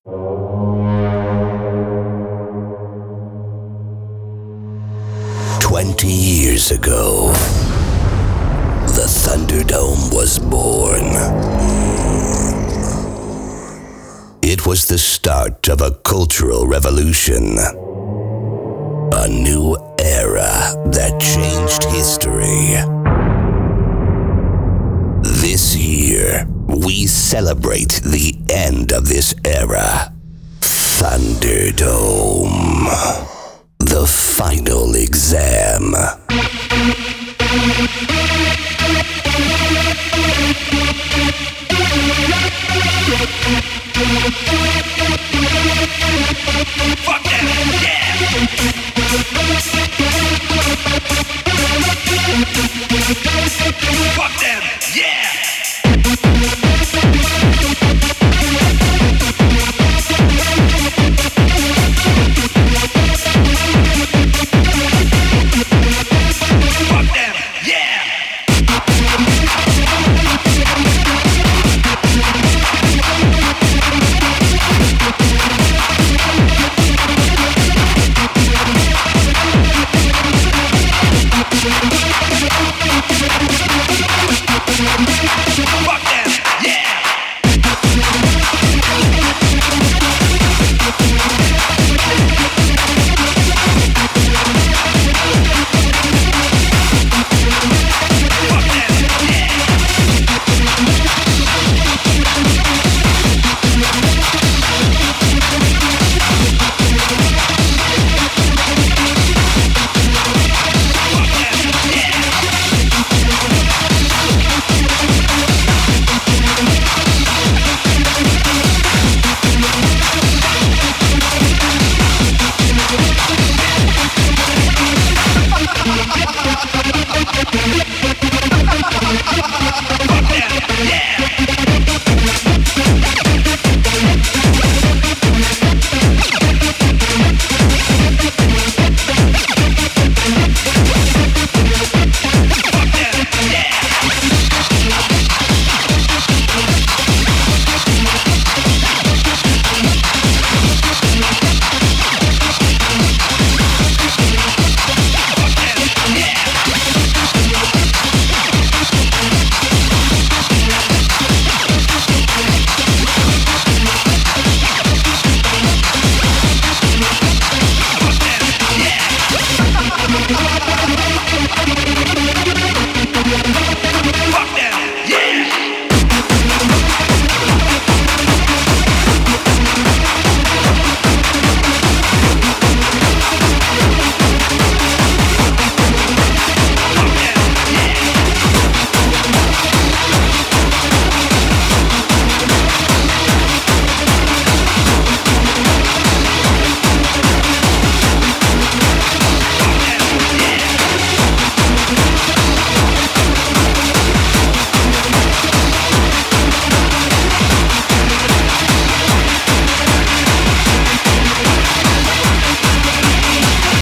20 years ago, the Thunderdome was born. It was the start of a cultural revolution. A new era that changed history. This year, we celebrate the end of this era. Thunderdome. The final exam. Fuck that, yeah. Fuck that.